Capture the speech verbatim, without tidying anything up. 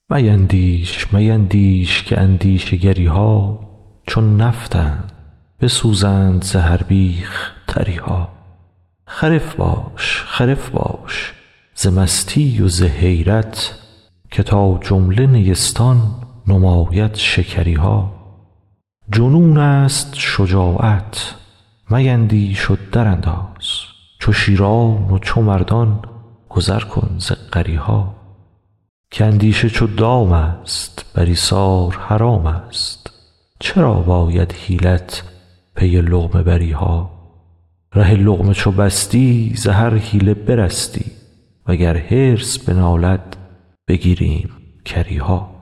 میندیش میندیش که اندیشه گری ها چون نفتند بسوزند ز هر بیخ تری ها. خرف باش خرف باش ز مستی و ز حیرت که تا جمله نیستان نماید شکری ها. جنون است شجاعت میندیش و درانداز چو شیران و چو مردان گذر کن ز غری ها. که اندیشه چو دام است بر ایثار حرام است چرا باید حیلت پی لقمه بری ها. ره لقمه چو بستی ز هر حیله برستی وگر حرص بنالد بگیریم کری ها.